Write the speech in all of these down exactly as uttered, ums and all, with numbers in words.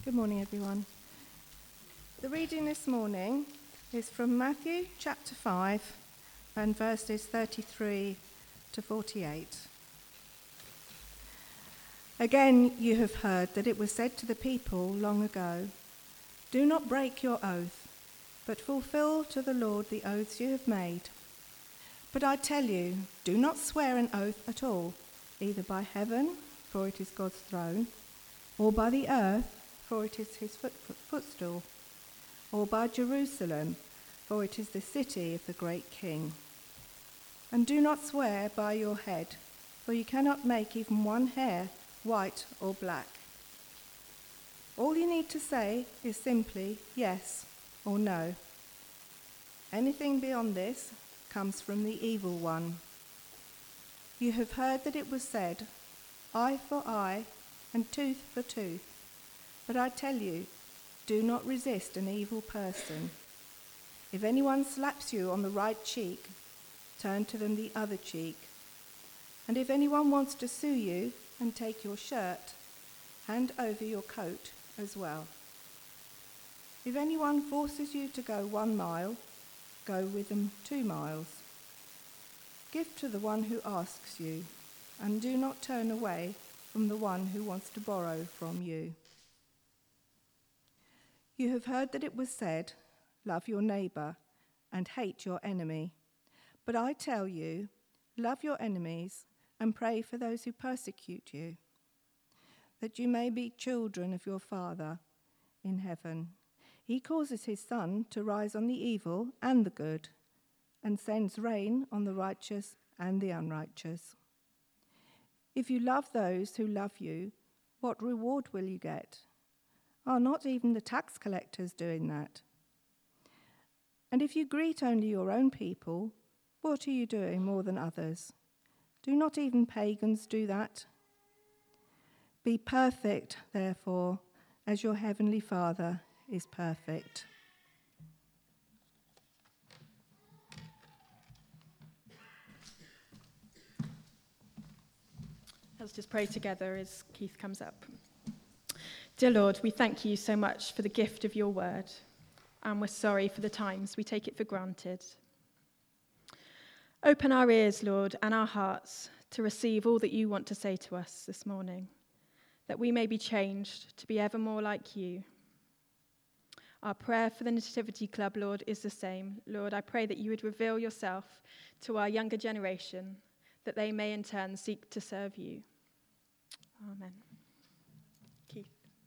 Good morning, everyone. The reading this morning is from Matthew chapter five and verses thirty-three to forty-eight. Again, you have heard that it was said to the people long ago, "Do not break your oath, but fulfill to the Lord the oaths you have made." But I tell you, do not swear an oath at all, either by heaven, for it is God's throne, or by the earth, for it is his foot, foot, footstool, or by Jerusalem, for it is the city of the great King. And do not swear by your head, for you cannot make even one hair white or black. All you need to say is simply yes or no. Anything beyond this comes from the evil one. You have heard that it was said, eye for eye and tooth for tooth. But I tell you, do not resist an evil person. If anyone slaps you on the right cheek, turn to them the other cheek. And if anyone wants to sue you and take your shirt, hand over your coat as well. If anyone forces you to go one mile, go with them two miles. Give to the one who asks you, and do not turn away from the one who wants to borrow from you. You have heard that it was said, love your neighbor and hate your enemy. But I tell you, love your enemies and pray for those who persecute you, that you may be children of your Father in heaven. He causes his sun to rise on the evil and the good, and sends rain on the righteous and the unrighteous. If you love those who love you, what reward will you get? Are not even the tax collectors doing that? And if you greet only your own people, what are you doing more than others? Do not even pagans do that? Be perfect, therefore, as your heavenly Father is perfect. Let's just pray together as Keith comes up. Dear Lord, we thank you so much for the gift of your word, and we're sorry for the times we take it for granted. Open our ears, Lord, and our hearts to receive all that you want to say to us this morning, that we may be changed to be ever more like you. Our prayer for the Nativity Club, Lord, is the same. Lord, I pray that you would reveal yourself to our younger generation, that they may in turn seek to serve you. Amen. Keith.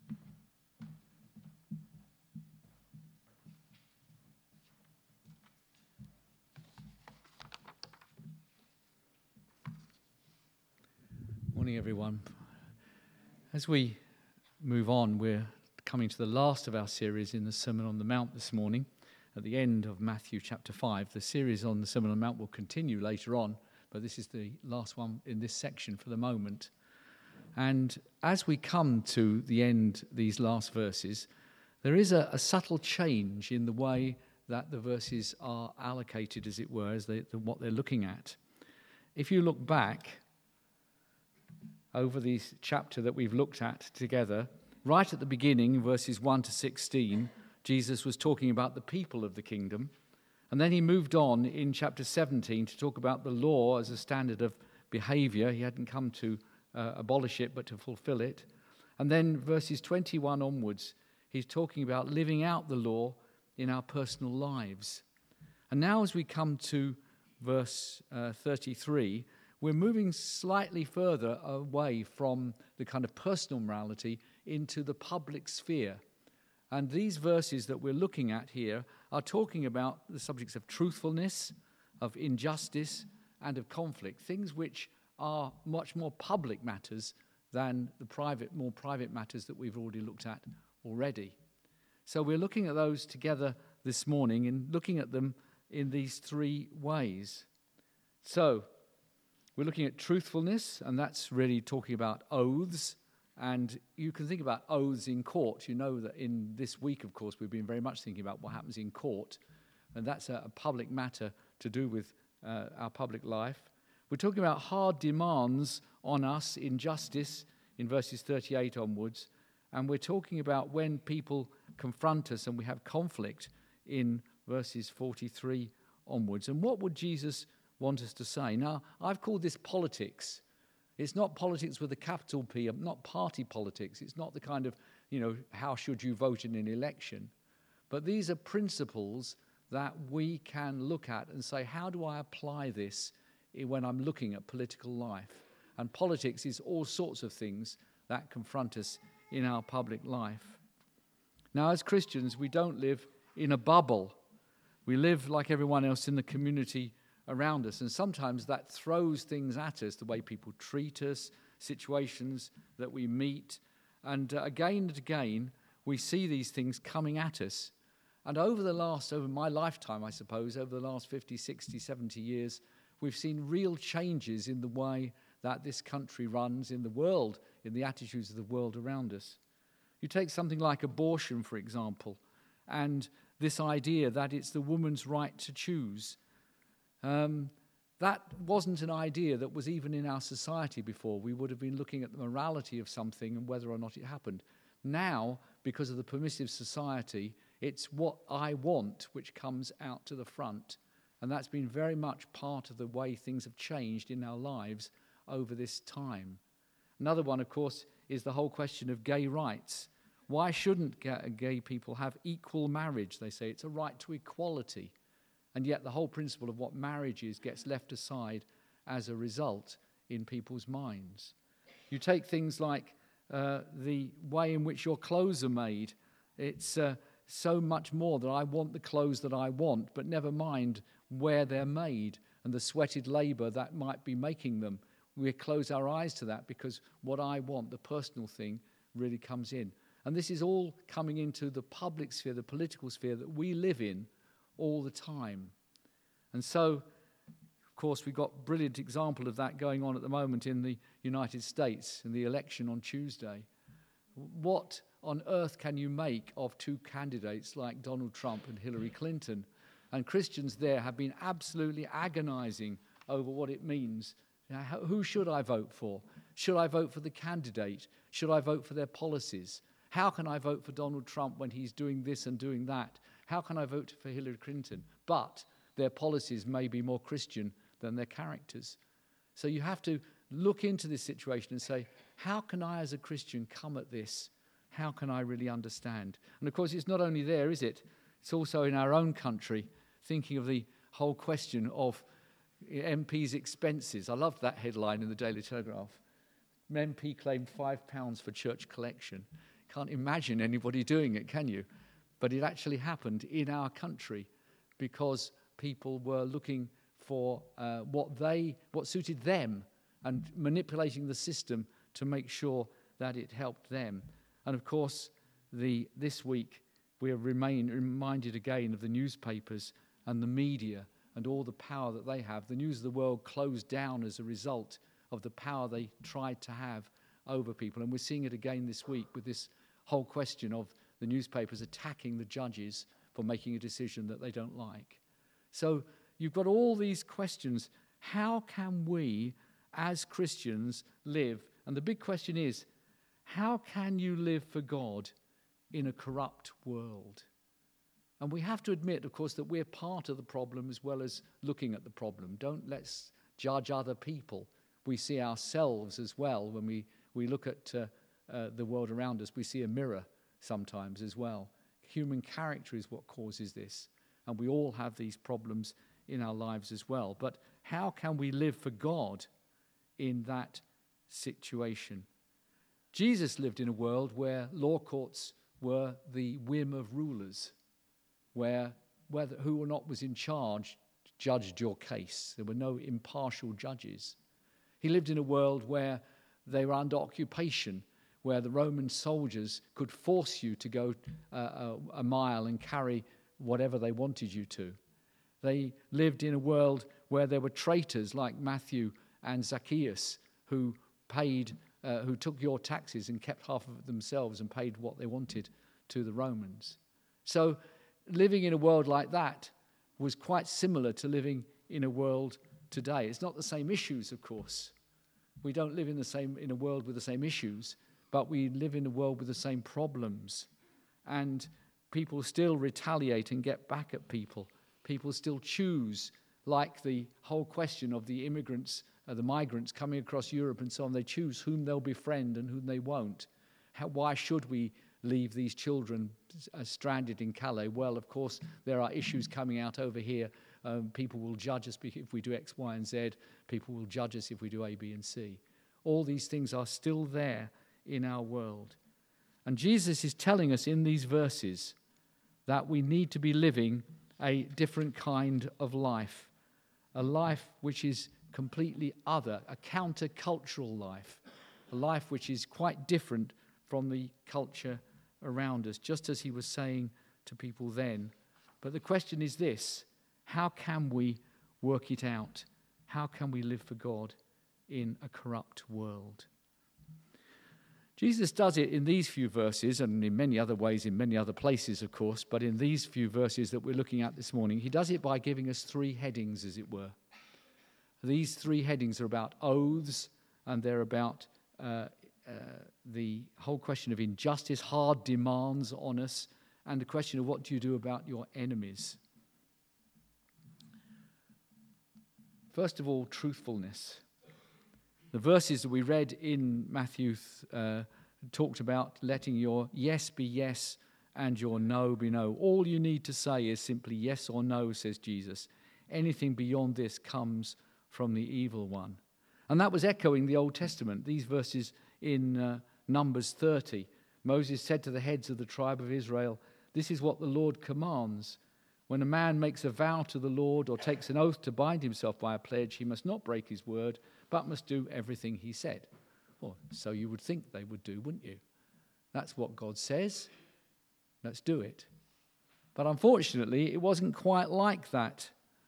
Morning, everyone. As we move on, we're coming to the last of our series in the Sermon on the Mount this morning, at the end of Matthew chapter five. The series on the Sermon on the Mount will continue later on, but this is the last one in this section for the moment. And as we come to the end, these last verses, there is a, a subtle change in the way that the verses are allocated, as it were, as they, the, what they're looking at. If you look back over this chapter that we've looked at together, right at the beginning, verses one to sixteen, Jesus was talking about the people of the kingdom. And then he moved on in chapter seventeen to talk about the law as a standard of behavior. He hadn't come to uh, abolish it, but to fulfill it. And then verses twenty-one onwards, he's talking about living out the law in our personal lives. And now as we come to verse uh, thirty-three, we're moving slightly further away from the kind of personal morality into the public sphere. And these verses that we're looking at here are talking about the subjects of truthfulness, of injustice, and of conflict, things which are much more public matters than the private, more private matters that we've already looked at already. So we're looking at those together this morning and looking at them in these three ways. So we're looking at truthfulness, and that's really talking about oaths. And you can think about oaths in court. You know that in this week, of course, we've been very much thinking about what happens in court. And that's a, a public matter to do with uh, our public life. We're talking about hard demands on us in justice in verses thirty-eight onwards. And we're talking about when people confront us and we have conflict in verses forty-three onwards. And what would Jesus want us to say? Now, I've called this politics. It's not politics with a capital P, not party politics. It's not the kind of, you know, how should you vote in an election? But these are principles that we can look at and say, how do I apply this when I'm looking at political life? And politics is all sorts of things that confront us in our public life. Now, as Christians, we don't live in a bubble. We live like everyone else in the community around us, and sometimes that throws things at us, the way people treat us, situations that we meet, and uh, again and again we see these things coming at us. And over the last, over my lifetime, I suppose, over the last fifty, sixty, seventy years, we've seen real changes in the way that this country runs, in the world, in the attitudes of the world around us. You take something like abortion, for example, and this idea that it's the woman's right to choose. Um, that wasn't an idea that was even in our society before. We would have been looking at the morality of something and whether or not it happened. Now, because of the permissive society, it's what I want which comes out to the front. And that's been very much part of the way things have changed in our lives over this time. Another one, of course, is the whole question of gay rights. Why shouldn't gay people have equal marriage? They say it's a right to equality. And yet the whole principle of what marriage is gets left aside as a result in people's minds. You take things like uh, the way in which your clothes are made. It's uh, so much more that I want the clothes that I want, but never mind where they're made and the sweated labor that might be making them. We close our eyes to that because what I want, the personal thing, really comes in. And this is all coming into the public sphere, the political sphere that we live in all the time. And so, of course, we've got a brilliant example of that going on at the moment in the United States in the election on Tuesday. What on earth can you make of two candidates like Donald Trump and Hillary Clinton? And Christians there have been absolutely agonizing over what it means. Now, who should I vote for? Should I vote for the candidate? Should I vote for their policies? How can I vote for Donald Trump when he's doing this and doing that? How can I vote for Hillary Clinton? But their policies may be more Christian than their characters. So you have to look into this situation and say, how can I as a Christian come at this? How can I really understand? And of course, it's not only there, is it? It's also in our own country, thinking of the whole question of M P's expenses. I loved that headline in the Daily Telegraph. M P claimed five pounds for church collection. Can't imagine anybody doing it, can you? But it actually happened in our country because people were looking for uh, what they, what suited them and manipulating the system to make sure that it helped them. And of course, the, this week we are remain, reminded again of the newspapers and the media and all the power that they have. The News of the World closed down as a result of the power they tried to have over people. And we're seeing it again this week with this whole question of the newspapers attacking the judges for making a decision that they don't like. So you've got all these questions. How can we, as Christians, live? And the big question is, how can you live for God in a corrupt world? And we have to admit, of course, that we're part of the problem as well as looking at the problem. Don't let's judge other people. We see ourselves as well when we, we look at uh, uh, the world around us. We see a mirror sometimes as well. Human character is what causes this. And we all have these problems in our lives as well. But how can we live for God in that situation? Jesus lived in a world where law courts were the whim of rulers, where whether who or not was in charge judged your case. There were no impartial judges. He lived in a world where they were under occupation, where the Roman soldiers could force you to go uh, a, a mile and carry whatever they wanted you to. They lived in a world where there were traitors like Matthew and Zacchaeus who paid, uh, who took your taxes and kept half of it themselves and paid what they wanted to the Romans. So living in a world like that was quite similar to living in a world today. It's not the same issues, of course. We don't live in the same in a world with the same issues, but we live in a world with the same problems. And people still retaliate and get back at people. People still choose, like the whole question of the immigrants, uh, the migrants coming across Europe and so on. They choose whom they'll befriend and whom they won't. How, why should we leave these children uh, stranded in Calais? Well, of course, there are issues coming out over here. Um, people will judge us if we do X, Y, and Z. People will judge us if we do A, B, and C. All these things are still there in our world. And Jesus is telling us in these verses that we need to be living a different kind of life, a life which is completely other, a countercultural life, a life which is quite different from the culture around us, just as he was saying to people then. But the question is this: how can we work it out? How can we live for God in a corrupt world? Jesus does it in these few verses, and in many other ways, in many other places, of course, but in these few verses that we're looking at this morning, he does it by giving us three headings, as it were. These three headings are about oaths, and they're about uh, uh, the whole question of injustice, hard demands on us, and the question of what do you do about your enemies. First of all, truthfulness. The verses that we read in Matthew uh, talked about letting your yes be yes and your no be no. All you need to say is simply yes or no, says Jesus. Anything beyond this comes from the evil one. And that was echoing the Old Testament. These verses in uh, Numbers thirty. Moses said to the heads of the tribe of Israel, "This is what the Lord commands. When a man makes a vow to the Lord or takes an oath to bind himself by a pledge, he must not break his word, but must do everything he said." Well, so you would think they would do, wouldn't you? That's what God says. Let's do it. But unfortunately, it wasn't quite like that.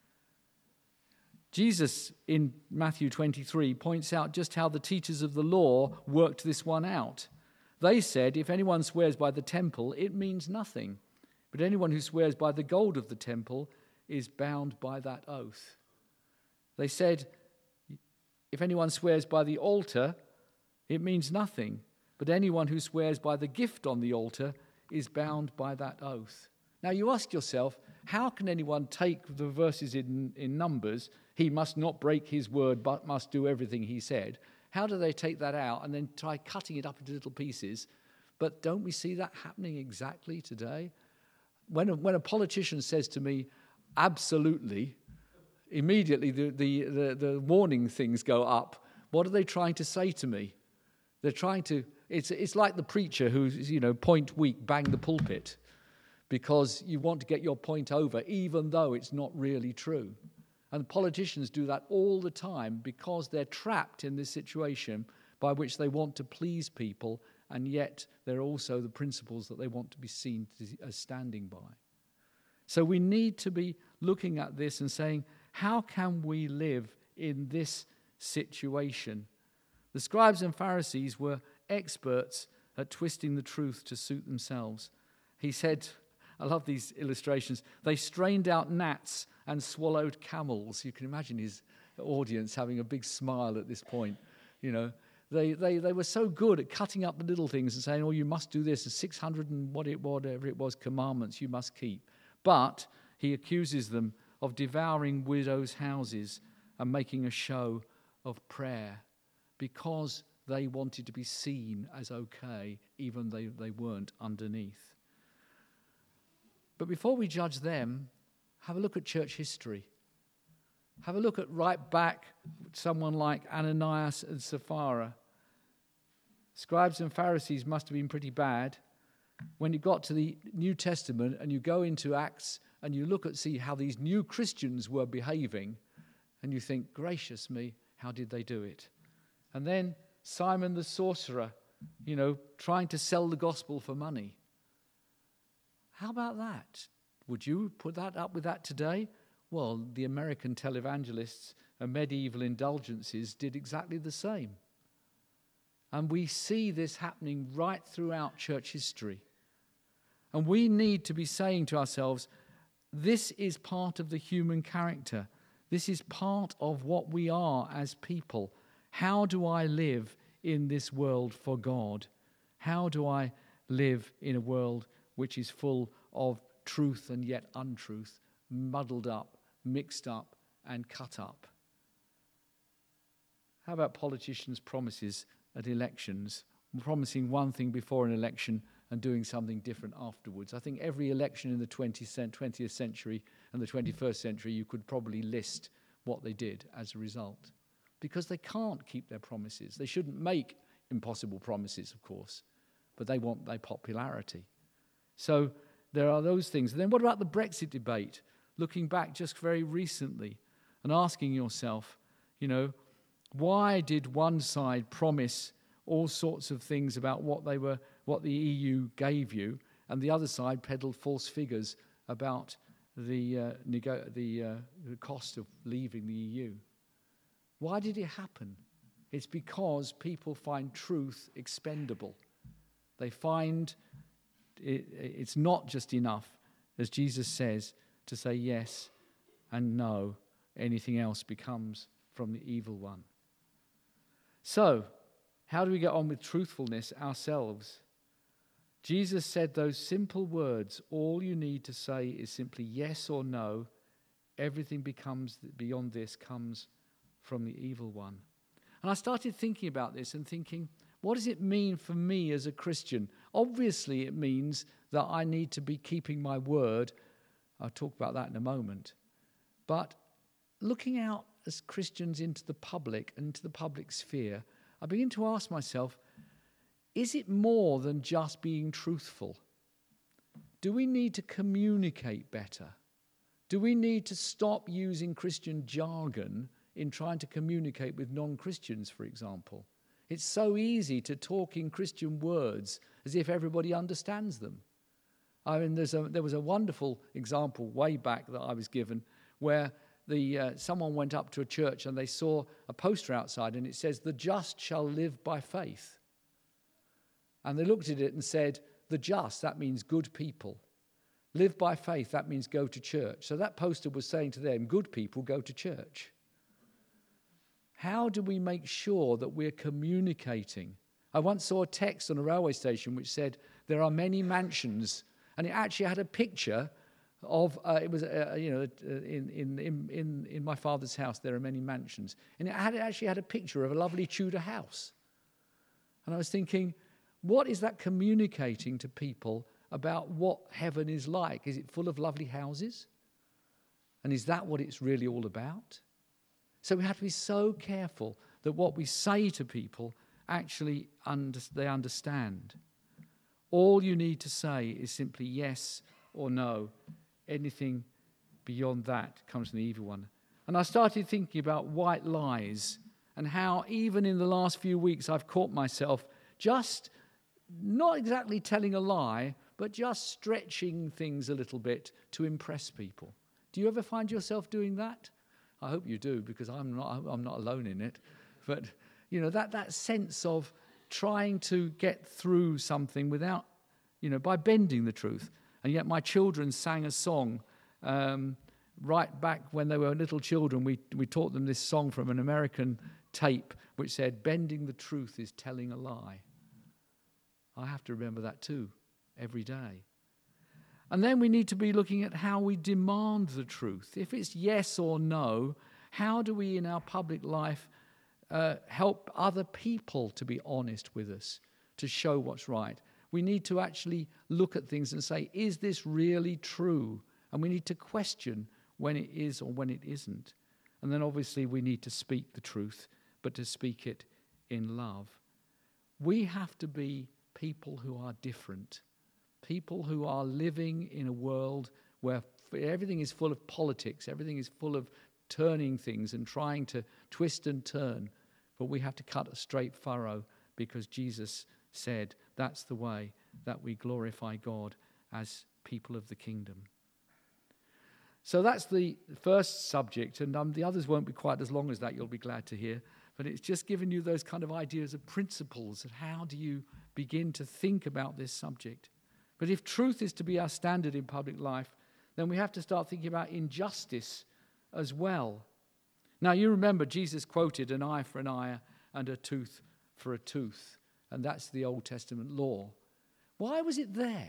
Jesus, in Matthew twenty-three, points out just how the teachers of the law worked this one out. They said, if anyone swears by the temple, it means nothing. But anyone who swears by the gold of the temple is bound by that oath. They said, if anyone swears by the altar, it means nothing. But anyone who swears by the gift on the altar is bound by that oath. Now you ask yourself, how can anyone take the verses in, in Numbers, he must not break his word but must do everything he said? How do they take that out and then try cutting it up into little pieces? But don't we see that happening exactly today? When a, when a politician says to me, absolutely, immediately the, the, the, the warning things go up. What are they trying to say to me? They're trying to, it's, it's like the preacher who's, you know, point weak, bang the pulpit, because you want to get your point over, even though it's not really true. And politicians do that all the time because they're trapped in this situation by which they want to please people, and yet there are also the principles that they want to be seen as standing by. So we need to be looking at this and saying, how can we live in this situation? The scribes and Pharisees were experts at twisting the truth to suit themselves. He said, I love these illustrations, they strained out gnats and swallowed camels. You can imagine his audience having a big smile at this point, you know. They, they they were so good at cutting up the little things and saying, oh, you must do this, and six hundred and what it, whatever it was, commandments you must keep. But he accuses them of devouring widows' houses and making a show of prayer because they wanted to be seen as okay, even though they weren't underneath. But before we judge them, have a look at church history. Have a look at right back someone like Ananias and Sapphira. Scribes and Pharisees must have been pretty bad. When you got to the New Testament and you go into Acts and you look at see how these new Christians were behaving, and you think, gracious me, how did they do it? And then Simon the sorcerer, you know, trying to sell the gospel for money. How about that? Would you put that up with that today? Well, the American televangelists and medieval indulgences did exactly the same. And we see this happening right throughout church history. And we need to be saying to ourselves, this is part of the human character. This is part of what we are as people. How do I live in this world for God? How do I live in a world which is full of truth and yet untruth, muddled up, mixed up, and cut up? How about politicians' promises at elections, promising one thing before an election and doing something different afterwards? I think every election in the twentieth century and the twenty-first century, you could probably list what they did as a result. Because they can't keep their promises. They shouldn't make impossible promises, of course, but they want their popularity. So there are those things. And then what about the Brexit debate? Looking back just very recently and asking yourself, you know, why did one side promise all sorts of things about what they were, what the E U gave you, and the other side peddled false figures about the uh, nego- the, uh, the cost of leaving the E U? Why did it happen? It's because people find truth expendable. They find it, it's not just enough, as Jesus says, to say yes and no. Anything else becomes from the evil one. So, how do we get on with truthfulness ourselves? Jesus said those simple words, all you need to say is simply yes or no. Everything becomes beyond this comes from the evil one. And I started thinking about this and thinking, what does it mean for me as a Christian? Obviously, it means that I need to be keeping my word. I'll talk about that in a moment. But looking out as Christians into the public, into the public sphere, I begin to ask myself, is it more than just being truthful? Do we need to communicate better? Do we need to stop using Christian jargon in trying to communicate with non-Christians, for example? It's so easy to talk in Christian words as if everybody understands them. I mean, there's a, there was a wonderful example way back that I was given where the uh, someone went up to a church and they saw a poster outside and it says, "The just shall live by faith." And they looked at it and said, the just, that means good people. Live by faith, that means go to church. So that poster was saying to them, good people go to church. How do we make sure that we're communicating? I once saw a text on a railway station which said, there are many mansions. And it actually had a picture of, uh, it was, uh, you know, in, in, in, in my father's house, there are many mansions. And it, had, it actually had a picture of a lovely Tudor house. And I was thinking, what is that communicating to people about what heaven is like? Is it full of lovely houses? And is that what it's really all about? So we have to be so careful that what we say to people actually under, they understand. All you need to say is simply yes or no. Anything beyond that comes from the evil one. And I started thinking about white lies and how even in the last few weeks I've caught myself just not exactly telling a lie, but just stretching things a little bit to impress people. Do you ever find yourself doing that? I hope you do, because I'm not I'm not alone in it. But, you know, that, that sense of trying to get through something without, you know, by bending the truth. And yet my children sang a song um, right back when they were little children. We, we taught them this song from an American tape which said, bending the truth is telling a lie. I have to remember that too, every day. And then we need to be looking at how we demand the truth. If it's yes or no, how do we in our public life uh, help other people to be honest with us, to show what's right? We need to actually look at things and say, is this really true? And we need to question when it is or when it isn't. And then obviously we need to speak the truth, but to speak it in love. We have to be people who are different, people who are living in a world where everything is full of politics, everything is full of turning things and trying to twist and turn, but we have to cut a straight furrow because Jesus said that's the way that we glorify God as people of the kingdom. So that's the first subject, and um, the others won't be quite as long as that, you'll be glad to hear. But it's just giving you those kind of ideas of principles of how do you begin to think about this subject. But if truth is to be our standard in public life, then we have to start thinking about injustice as well. Now, you remember Jesus quoted an eye for an eye and a tooth for a tooth and that's the Old Testament law. Why was it there?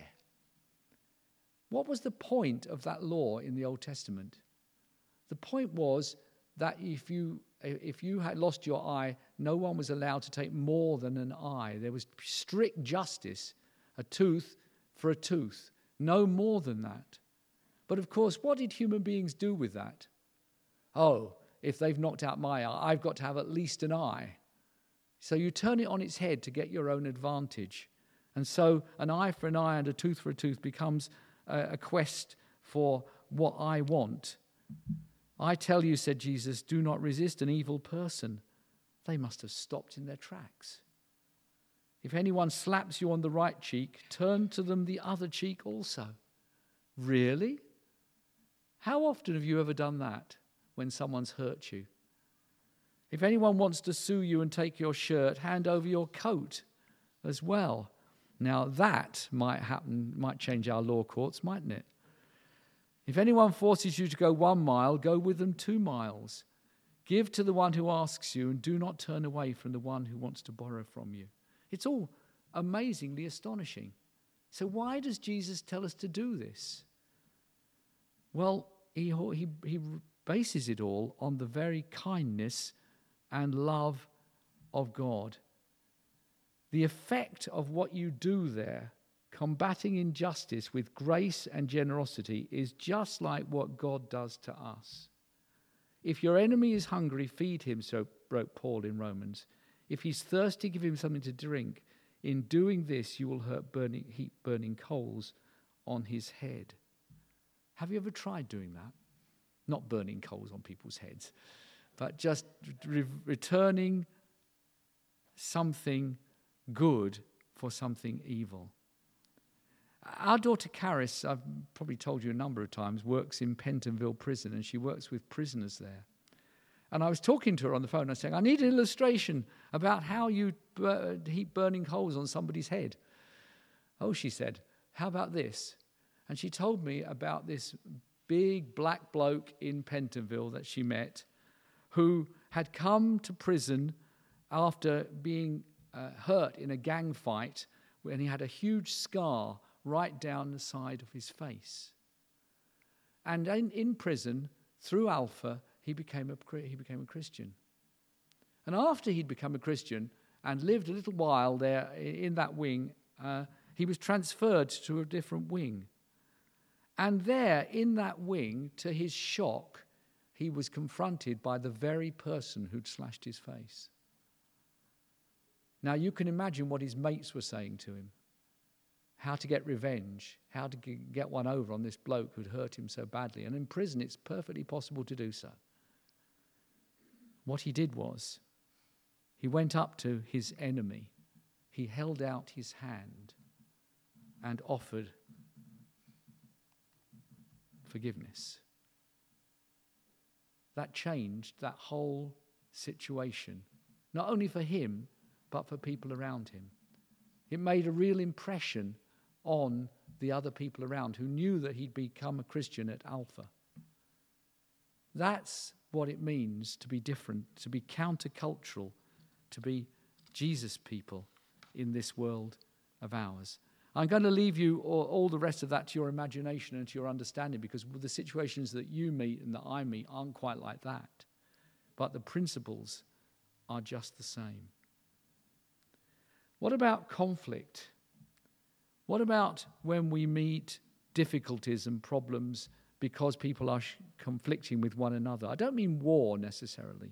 What was the point of that law in the Old Testament? The point was that if you if you had lost your eye, no one was allowed to take more than an eye. There was strict justice, a tooth for a tooth, no more than that. But of course, what did human beings do with that? Oh, if they've knocked out my eye, I've got to have at least an eye. So you turn it on its head to get your own advantage. And so an eye for an eye and a tooth for a tooth becomes a, a quest for what I want. I tell you, said Jesus, do not resist an evil person. They must have stopped in their tracks. If anyone slaps you on the right cheek, turn to them the other cheek also. Really? How often have you ever done that when someone's hurt you? If anyone wants to sue you and take your shirt, hand over your coat as well. Now that might happen, might change our law courts, mightn't it? If anyone forces you to go one mile, go with them two miles. Give to the one who asks you, and do not turn away from the one who wants to borrow from you. It's all amazingly astonishing. So why does Jesus tell us to do this? Well, he, he, he bases it all on the very kindness and love of God. The effect of what you do there, combating injustice with grace and generosity, is just like what God does to us. If your enemy is hungry, feed him, so wrote Paul in Romans. If he's thirsty, give him something to drink. In doing this, you will heap burning, heap burning coals on his head. Have you ever tried doing that? Not burning coals on people's heads, but just re- returning something good for something evil. Our daughter Caris, I've probably told you a number of times, works in Pentonville Prison, and she works with prisoners there. And I was talking to her on the phone, and I was saying, I need an illustration about how you bur- heap burning coals on somebody's head. Oh, she said, how about this? And she told me about this big black bloke in Pentonville that she met, who had come to prison after being uh, hurt in a gang fight, and he had a huge scar right down the side of his face. And in, in prison, through Alpha, he became a he became a Christian. And after he'd become a Christian and lived a little while there in that wing, uh, he was transferred to a different wing. And there, in that wing, to his shock, he was confronted by the very person who'd slashed his face. Now, you can imagine what his mates were saying to him. How to get revenge, how to get one over on this bloke who'd hurt him so badly. And in prison, it's perfectly possible to do so. What he did was, he went up to his enemy, he held out his hand and offered forgiveness. That changed that whole situation, not only for him, but for people around him. It made a real impression on the other people around who knew that he'd become a Christian at Alpha. That's what it means to be different, to be countercultural, to be Jesus people in this world of ours. I'm going to leave you all, all the rest of that to your imagination and to your understanding, because the situations that you meet and that I meet aren't quite like that. But the principles are just the same. What about conflict? What about when we meet difficulties and problems because people are sh- conflicting with one another? I don't mean war necessarily.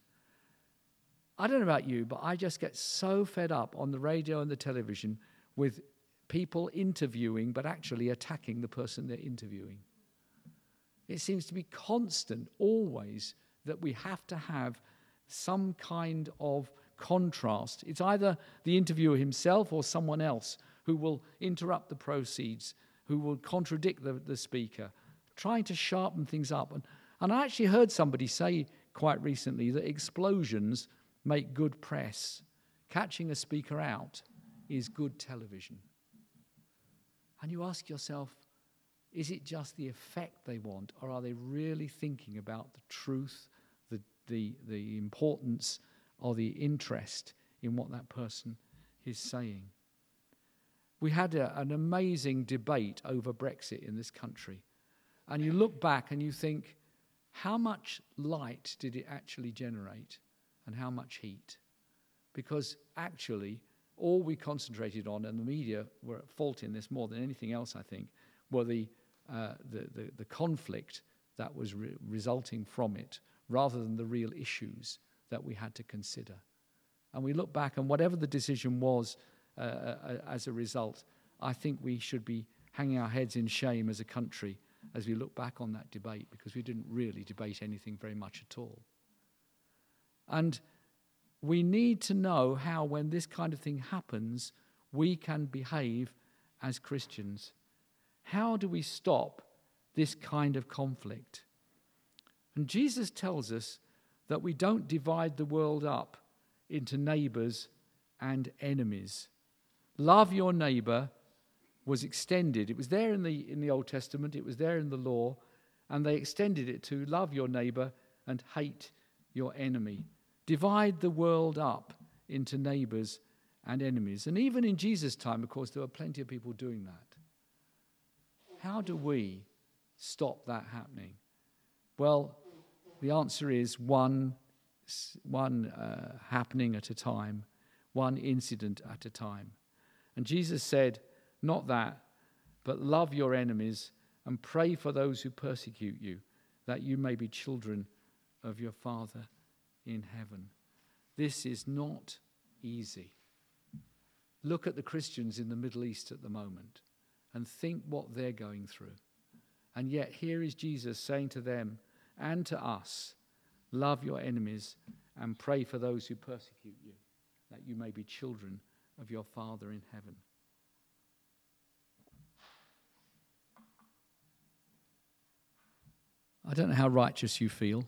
I don't know about you, but I just get so fed up on the radio and the television with people interviewing but actually attacking the person they're interviewing. It seems to be constant, always, that we have to have some kind of contrast. It's either the interviewer himself or someone else who will interrupt the proceeds, who will contradict the, the speaker, trying to sharpen things up. And, and I actually heard somebody say quite recently that explosions make good press. Catching a speaker out is good television. And you ask yourself, is it just the effect they want, or are they really thinking about the truth, the, the, the importance, or the interest in what that person his saying. We had a, an amazing debate over Brexit in this country. And you look back and you think, how much light did it actually generate and how much heat? Because actually, all we concentrated on, and the media were at fault in this more than anything else, I think, were the, uh, the, the, the conflict that was re- resulting from it, rather than the real issues that we had to consider. And we look back, and whatever the decision was uh, uh, as a result, I think we should be hanging our heads in shame as a country as we look back on that debate, because we didn't really debate anything very much at all. And we need to know how, when this kind of thing happens, we can behave as Christians. How do we stop this kind of conflict? And Jesus tells us that we don't divide the world up into neighbours and enemies. Love your neighbour was extended. It was there in the in the Old Testament, it was there in the law, and they extended it to love your neighbour and hate your enemy. Divide the world up into neighbours and enemies. And even in Jesus' time, of course, there were plenty of people doing that. How do we stop that happening? Well, the answer is one, one uh, happening at a time, one incident at a time. And Jesus said, not that, but love your enemies and pray for those who persecute you, that you may be children of your Father in heaven. This is not easy. Look at the Christians in the Middle East at the moment and think what they're going through. And yet here is Jesus saying to them and to us, love your enemies and pray for those who persecute you, that you may be children of your Father in heaven. I don't know how righteous you feel.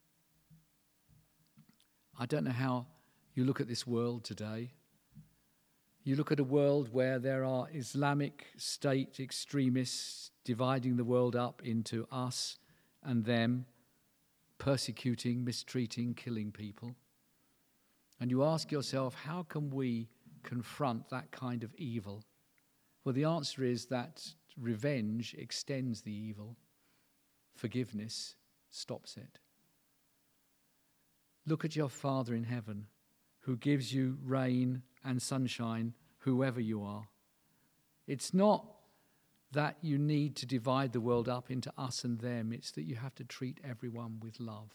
I don't know how you look at this world today. You look at a world where there are Islamic State extremists dividing the world up into us and them, persecuting, mistreating, killing people. And you ask yourself, how can we confront that kind of evil? Well, the answer is that revenge extends the evil. Forgiveness stops it. Look at your Father in heaven, who gives you rain and sunshine, whoever you are. It's not that you need to divide the world up into us and them. It's that you have to treat everyone with love.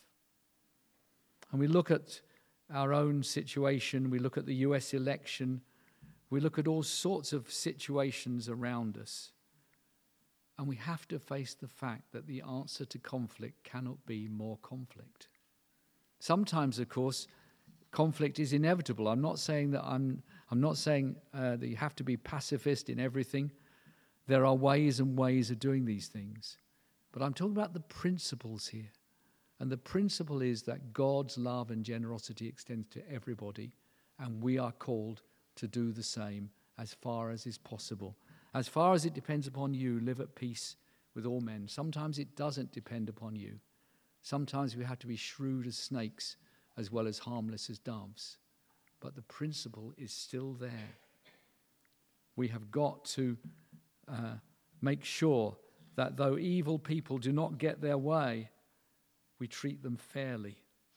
And we look at our own situation. We look at the U S election. We look at all sorts of situations around us. And we have to face the fact that the answer to conflict cannot be more conflict. Sometimes, of course, conflict is inevitable. I'm not saying that I'm. I'm not saying uh, that you have to be pacifist in everything. There are ways and ways of doing these things, but I'm talking about the principles here, and the principle is that God's love and generosity extends to everybody, and we are called to do the same as far as is possible. As far as it depends upon you, live at peace with all men. Sometimes it doesn't depend upon you. Sometimes we have to be shrewd as snakes as well as harmless as doves. But the principle is still there. We have got to uh, make sure that though evil people do not get their way, we treat them fairly.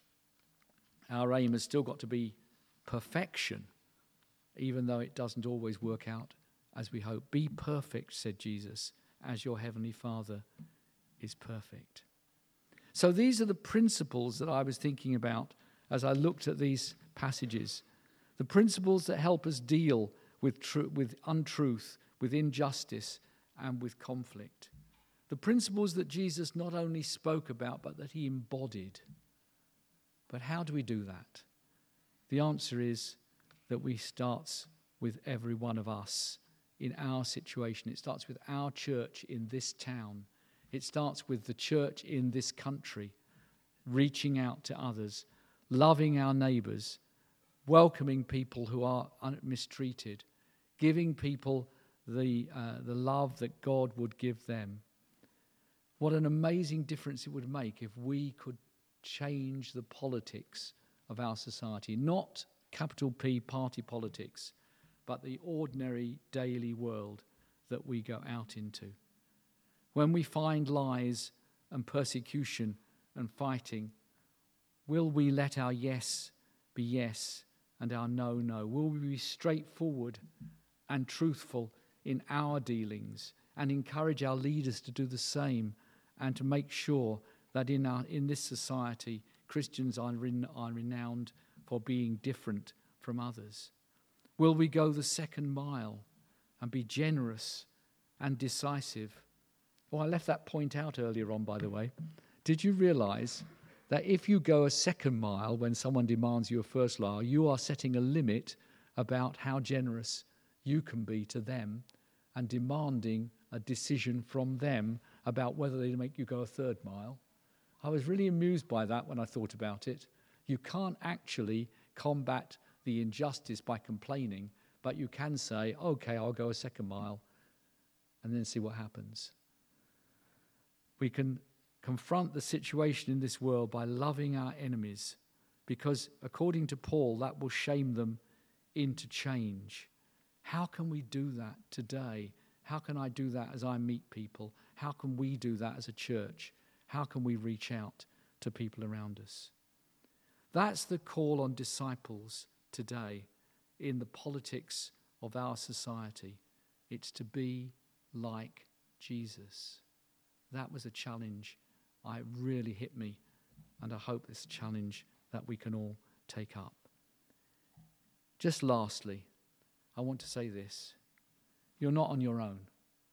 Our aim has still got to be perfection, even though it doesn't always work out as we hope. Be perfect, said Jesus, as your heavenly Father is perfect. So these are the principles that I was thinking about as I looked at these passages. The principles that help us deal with tr- with untruth, with injustice, and with conflict. The principles that Jesus not only spoke about, but that he embodied. But how do we do that? The answer is that we start with every one of us in our situation. It starts with our church in this town. It starts with the church in this country, reaching out to others, loving our neighbours, welcoming people who are mistreated, giving people the uh, the love that God would give them. What an amazing difference it would make if we could change the politics of our society. Not capital P party politics, but the ordinary daily world that we go out into. When we find lies and persecution and fighting, will we let our yes be yes and our no, no? Will we be straightforward and truthful in our dealings and encourage our leaders to do the same and to make sure that in our in this society, Christians are, ren- are renowned for being different from others? Will we go the second mile and be generous and decisive? Well, I left that point out earlier on, by the way. Did you realize that if you go a second mile when someone demands you a first mile, you are setting a limit about how generous you can be to them and demanding a decision from them about whether they make you go a third mile? I was really amused by that when I thought about it. You can't actually combat the injustice by complaining, but you can say, okay, I'll go a second mile, and then see what happens. We can confront the situation in this world by loving our enemies, because according to Paul, that will shame them into change. How can we do that today? How can I do that as I meet people? How can we do that as a church? How can we reach out to people around us? That's the call on disciples today in the politics of our society. It's to be like Jesus. That was a challenge. It really hit me, and I hope it's a challenge that we can all take up. Just lastly, I want to say this. You're not on your own.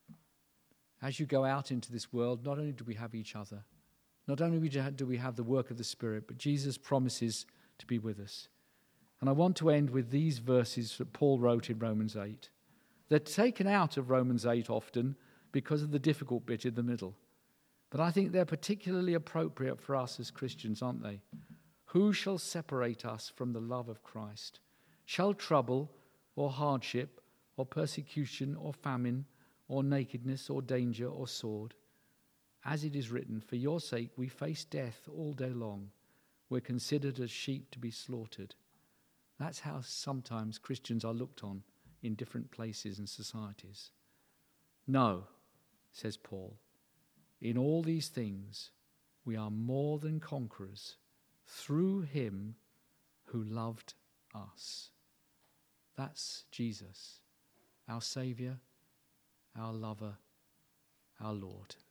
As you go out into this world, not only do we have each other, not only do we have the work of the Spirit, but Jesus promises to be with us. And I want to end with these verses that Paul wrote in Romans eight. They're taken out of Romans eight often because of the difficult bit in the middle. But I think they're particularly appropriate for us as Christians, aren't they? Who shall separate us from the love of Christ? Shall trouble or hardship or persecution or famine or nakedness or danger or sword? As it is written, for your sake we face death all day long. We're considered as sheep to be slaughtered. That's how sometimes Christians are looked on in different places and societies. No, says Paul, in all these things we are more than conquerors through him who loved us. That's Jesus, our Saviour, our lover, our Lord.